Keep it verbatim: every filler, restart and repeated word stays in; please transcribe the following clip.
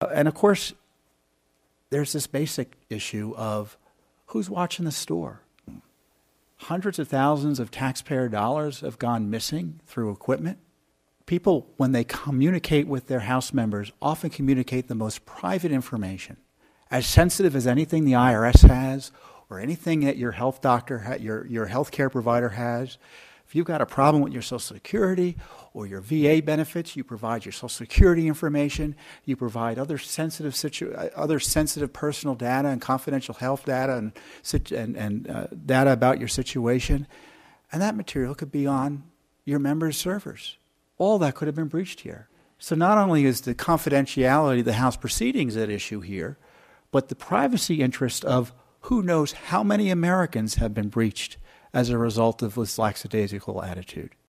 And of course, there's this basic issue of who's watching the store. Hundreds of thousands of taxpayer dollars have gone missing through equipment. People, when they communicate with their House members, often communicate the most private information, as sensitive as anything the I R S has or anything that your health doctor, ha- your, your health care provider has. If you've got a problem with your Social Security or your V A benefits, you provide your Social Security information, you provide other sensitive situ- other sensitive personal data and confidential health data and, and, and uh, data about your situation, and that material could be on your members' servers. All that could have been breached here. So not only is the confidentiality of the House proceedings at issue here, but the privacy interest of who knows how many Americans have been breached as a result of this lackadaisical attitude.